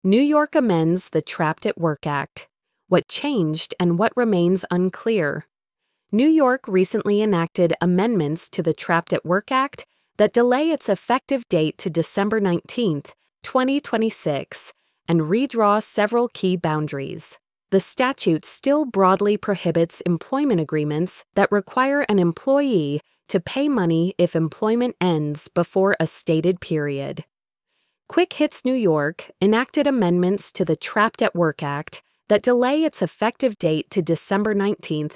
New York amends the Trapped at Work Act. What changed and what remains unclear. New York recently enacted amendments to the Trapped at Work Act that delay its effective date to December 19, 2026, and redraw several key boundaries. The statute still broadly prohibits employment agreements that require an employee to pay money if employment ends before a stated period. Quick Hits New York enacted amendments to the Trapped at Work Act that delay its effective date to December 19,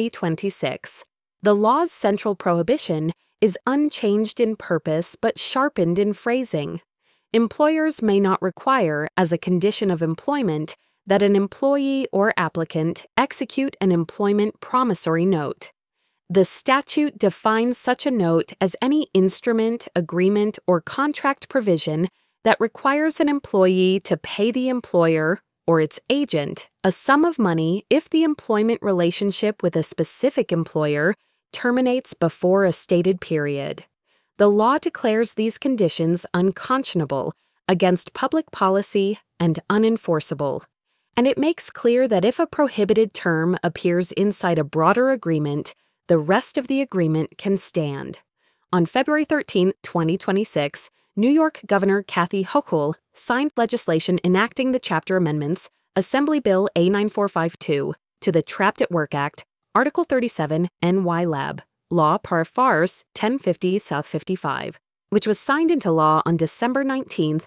2026. The law's central prohibition is unchanged in purpose but sharpened in phrasing. Employers may not require, as a condition of employment, that an employee or applicant execute an employment promissory note. The statute defines such a note as any instrument, agreement, or contract provision that requires an employee to pay the employer or its agent a sum of money if the employment relationship with a specific employer terminates before a stated period. The law declares these conditions unconscionable, against public policy, and unenforceable. And it makes clear that if a prohibited term appears inside a broader agreement, the rest of the agreement can stand. On February 13, 2026, New York Governor Kathy Hochul signed legislation enacting the chapter amendments, Assembly Bill A9452, to the Trapped at Work Act, Article 37, NY Lab, Law Par Fars 1050 South 55, which was signed into law on December 19,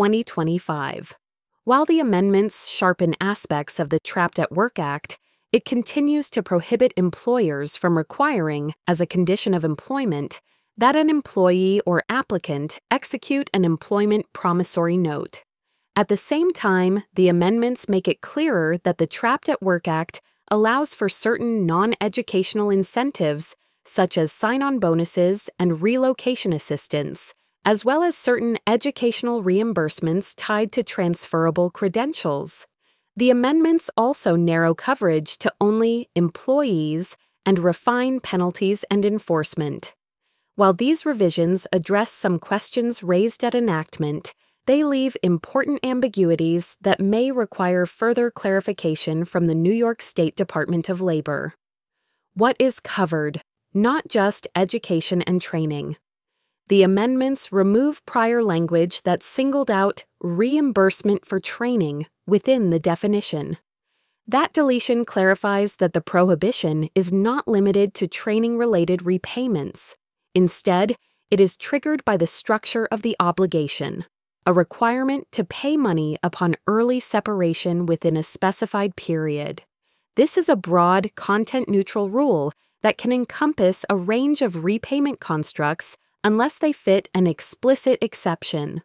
2025. While the amendments sharpen aspects of the Trapped at Work Act, it continues to prohibit employers from requiring, as a condition of employment, that an employee or applicant execute an employment promissory note. At the same time, the amendments make it clearer that the Trapped at Work Act allows for certain non-educational incentives, such as sign-on bonuses and relocation assistance, as well as certain educational reimbursements tied to transferable credentials. The amendments also narrow coverage to only employees and refine penalties and enforcement. While these revisions address some questions raised at enactment, they leave important ambiguities that may require further clarification from the New York State Department of Labor. What is covered? Not just education and training. The amendments remove prior language that singled out reimbursement for training within the definition. That deletion clarifies that the prohibition is not limited to training-related repayments. Instead, it is triggered by the structure of the obligation, a requirement to pay money upon early separation within a specified period. This is a broad, content-neutral rule that can encompass a range of repayment constructs unless they fit an explicit exception.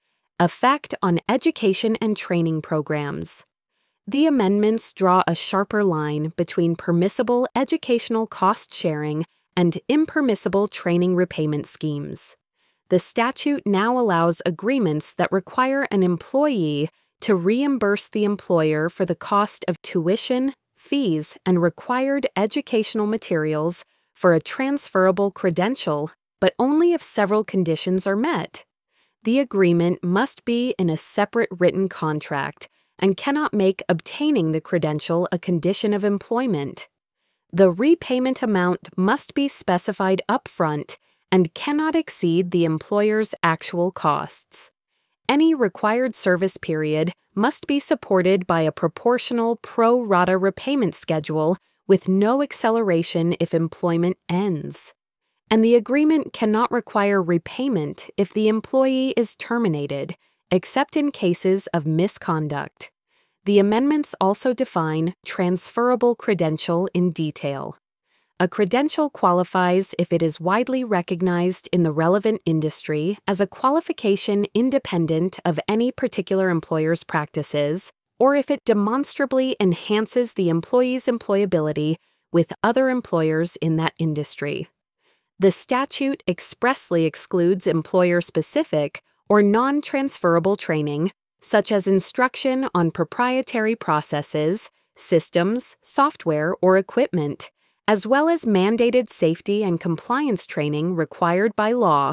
Effect on education and training programs. The amendments draw a sharper line between permissible educational cost sharing and impermissible training repayment schemes. The statute now allows agreements that require an employee to reimburse the employer for the cost of tuition, fees, and required educational materials for a transferable credential, but only if several conditions are met. The agreement must be in a separate written contract and cannot make obtaining the credential a condition of employment. The repayment amount must be specified upfront and cannot exceed the employer's actual costs. Any required service period must be supported by a proportional pro rata repayment schedule with no acceleration if employment ends. And the agreement cannot require repayment if the employee is terminated, except in cases of misconduct. The amendments also define transferable credential in detail. A credential qualifies if it is widely recognized in the relevant industry as a qualification independent of any particular employer's practices, or if it demonstrably enhances the employee's employability with other employers in that industry. The statute expressly excludes employer-specific or non-transferable training, such as instruction on proprietary processes, systems, software, or equipment, as well as mandated safety and compliance training required by law,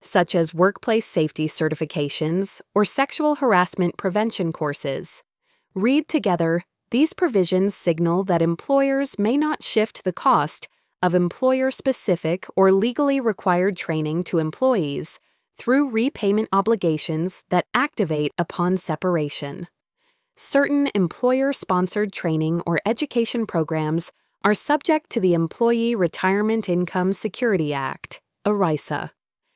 such as workplace safety certifications or sexual harassment prevention courses. Read together, these provisions signal that employers may not shift the cost of employer-specific or legally required training to employees through repayment obligations that activate upon separation. Certain employer-sponsored training or education programs are subject to the Employee Retirement Income Security Act, ERISA.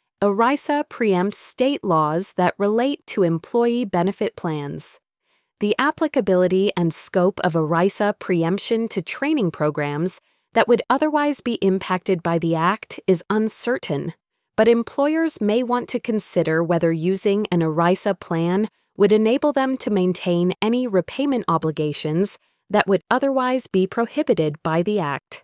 ERISA preempts state laws that relate to employee benefit plans. The applicability and scope of ERISA preemption to training programs that would otherwise be impacted by the Act is uncertain, but employers may want to consider whether using an ERISA plan would enable them to maintain any repayment obligations that would otherwise be prohibited by the Act.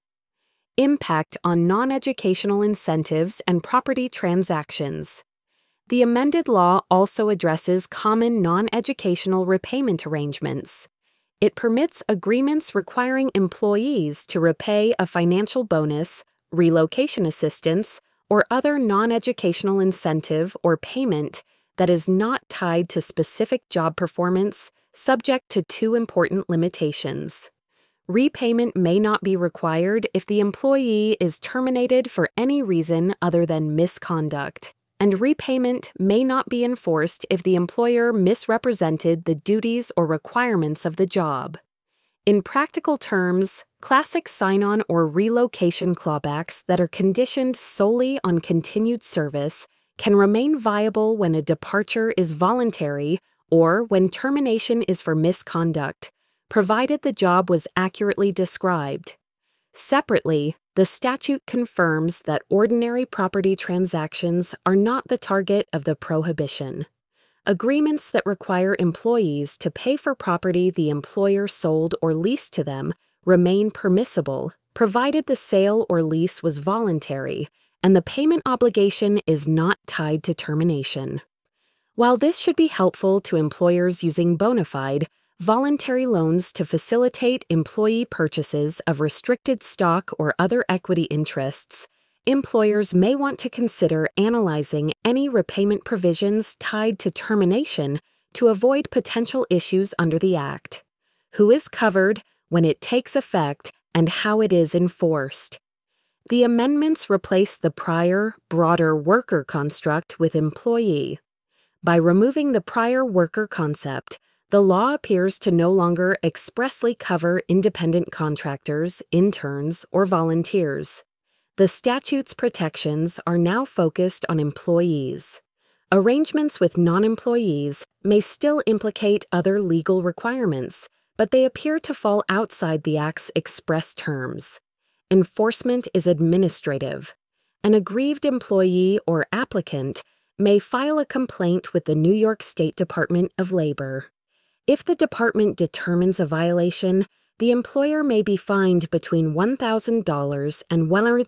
Impact on non-educational incentives and property transactions. The amended law also addresses common non-educational repayment arrangements. It permits agreements requiring employees to repay a financial bonus, relocation assistance, or other non-educational incentive or payment that is not tied to specific job performance, subject to two important limitations. Repayment may not be required if the employee is terminated for any reason other than misconduct, and repayment may not be enforced if the employer misrepresented the duties or requirements of the job. In practical terms, classic sign-on or relocation clawbacks that are conditioned solely on continued service can remain viable when a departure is voluntary or when termination is for misconduct, provided the job was accurately described. Separately, the statute confirms that ordinary property transactions are not the target of the prohibition. Agreements that require employees to pay for property the employer sold or leased to them remain permissible, provided the sale or lease was voluntary and the payment obligation is not tied to termination. While this should be helpful to employers using bona fide, voluntary loans to facilitate employee purchases of restricted stock or other equity interests, employers may want to consider analyzing any repayment provisions tied to termination to avoid potential issues under the Act. Who is covered, when it takes effect, and how it is enforced. The amendments replace the prior, broader worker construct with employee. By removing the prior worker concept, the law appears to no longer expressly cover independent contractors, interns, or volunteers. The statute's protections are now focused on employees. Arrangements with non-employees may still implicate other legal requirements, but they appear to fall outside the Act's express terms. Enforcement is administrative. An aggrieved employee or applicant may file a complaint with the New York State Department of Labor. If the department determines a violation, the employer may be fined between $1,000 and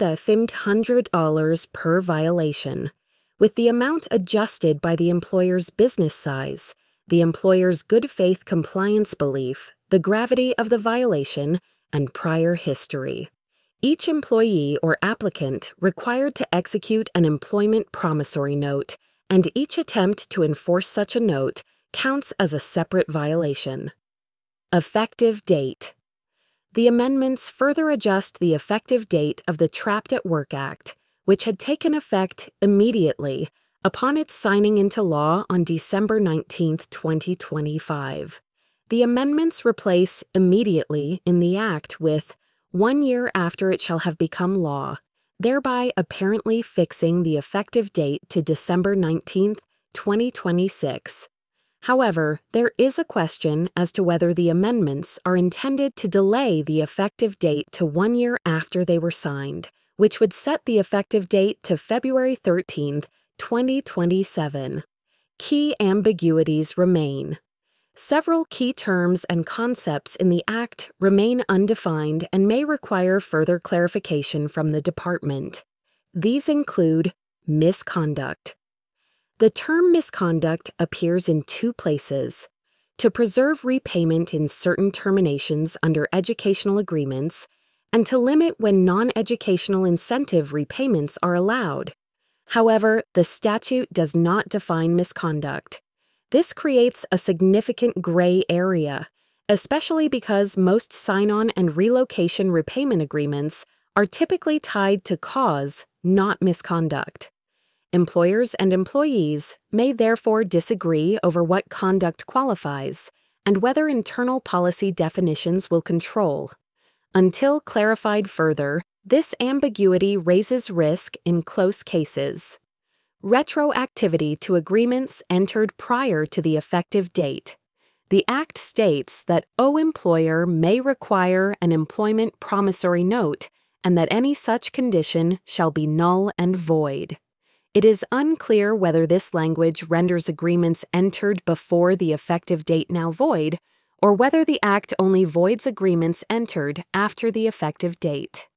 $1,500 per violation, with the amount adjusted by the employer's business size, the employer's good faith compliance belief, the gravity of the violation, and prior history. Each employee or applicant required to execute an employment promissory note, and each attempt to enforce such a note counts as a separate violation. Effective date. The amendments further adjust the effective date of the Trapped at Work Act, which had taken effect immediately upon its signing into law on December 19, 2025. The amendments replace immediately in the Act with 1 year after it shall have become law, thereby apparently fixing the effective date to December 19, 2026. However, there is a question as to whether the amendments are intended to delay the effective date to 1 year after they were signed, which would set the effective date to February 13, 2027. Key ambiguities remain. Several key terms and concepts in the Act remain undefined and may require further clarification from the Department. These include misconduct. The term misconduct appears in two places: to preserve repayment in certain terminations under educational agreements, and to limit when non-educational incentive repayments are allowed. However, the statute does not define misconduct. This creates a significant gray area, especially because most sign-on and relocation repayment agreements are typically tied to cause, not misconduct. Employers and employees may therefore disagree over what conduct qualifies and whether internal policy definitions will control. Until clarified further, this ambiguity raises risk in close cases. Retroactivity to agreements entered prior to the effective date. The Act states that O employer may require an employment promissory note and that any such condition shall be null and void. It is unclear whether this language renders agreements entered before the effective date now void, or whether the Act only voids agreements entered after the effective date.